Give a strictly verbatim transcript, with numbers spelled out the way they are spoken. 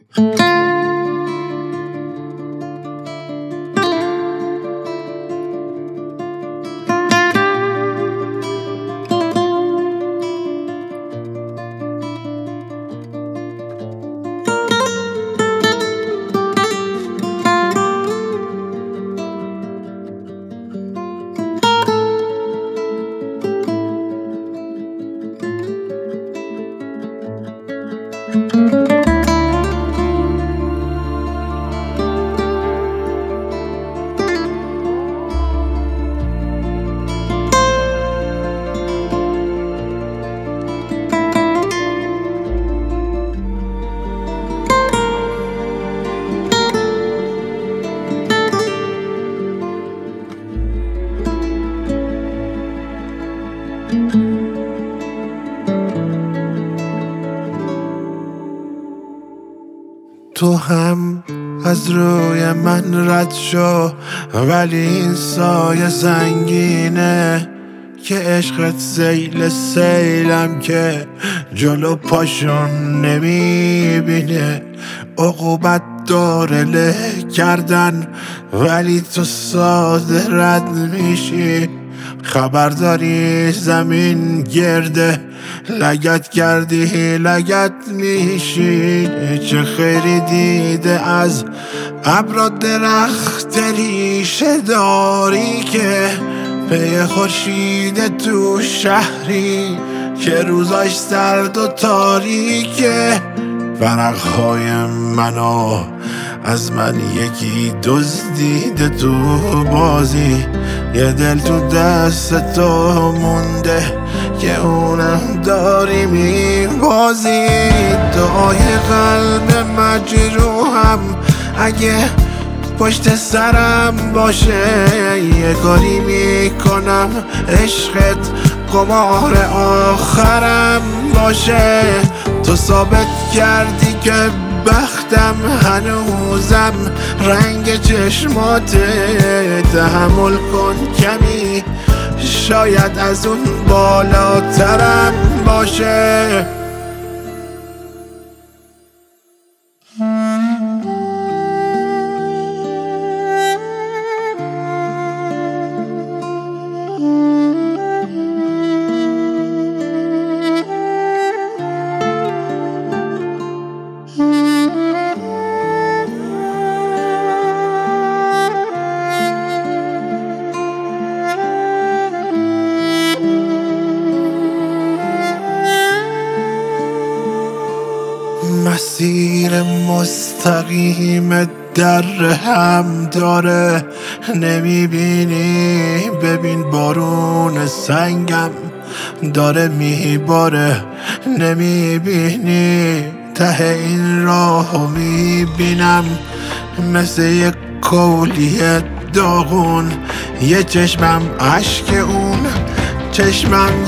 تو هم از روی من رد شو، ولی این سایه سنگینه که عشقت سیل سیلم که جلو پاشون نمیبینه. عقوبت داره له کردن ولی تو ساده رد میشی. خبر داری زمین گرده، لگت کردی لگت میشی. چه خیری دیده از ابر درخت ریشه داری که پی خورشید تو شهری که روزاش سرد و تاریکه. ورقهای منو از من یکی دزدیده تو بازی، یه دل تو دست تو مونده که اونم داری میبازی. دعای قلب مجروحم اگه پشت سرم باشه، یه کاری میکنم عشقت قمار آخرم باشه. تو ثابت کردی که بختم هنوزم رنگ چشماته. تحمل کن کمی، شاید از اون بالاترم باشه. مسیر مستقیم در هم داره، نمیبینی؟ ببین بارون سنگم داره میباره، نمیبینی؟ ته این راهو میبینم مثل یک کولیه داغون. یه چشمم اشک اون چشمم